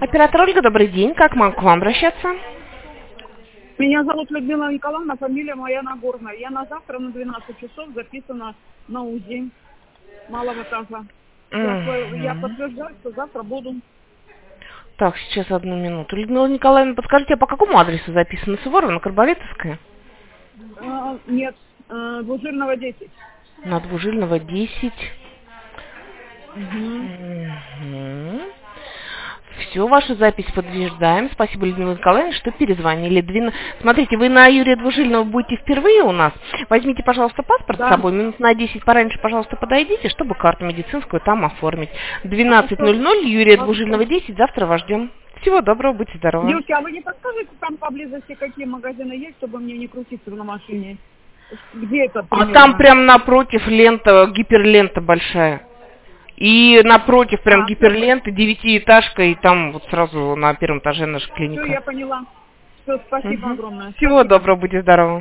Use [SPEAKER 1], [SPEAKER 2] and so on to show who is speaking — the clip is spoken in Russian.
[SPEAKER 1] Оператор Ольга, добрый день. Как могу к вам обращаться?
[SPEAKER 2] Меня зовут Людмила Николаевна, фамилия моя Нагорная. Я на завтра на 12 часов записана на УЗИ малого таза. Я подтверждаю, что завтра буду.
[SPEAKER 1] Так, сейчас одну минуту. Людмила Николаевна, подскажите, а по какому адресу записано? Суворова, Карболетовская?
[SPEAKER 2] Нет, Двужильного 10.
[SPEAKER 1] На Двужильного 10.
[SPEAKER 2] Угу.
[SPEAKER 1] Все, вашу запись подтверждаем. Спасибо, Людмила Николаевна, что перезвонили. Смотрите, вы на Юрия Двужильного будете впервые у нас. Возьмите, пожалуйста, паспорт с собой. Минут на 10 пораньше, пожалуйста, подойдите, чтобы карту медицинскую там оформить. 12:00, Юрия Двужильного 10. Завтра вас ждем. Всего доброго, будьте здоровы.
[SPEAKER 2] Девушки, а вы не подскажете там поблизости, какие магазины есть, чтобы мне не крутиться на машине? Где это примерно?
[SPEAKER 1] А там прям напротив лента, гиперлента большая. И напротив прям гиперленты, 9-этажка, и там вот сразу на первом этаже наша клиника.
[SPEAKER 2] Все, я поняла. Все, спасибо огромное.
[SPEAKER 1] Всего доброго, будьте здоровы.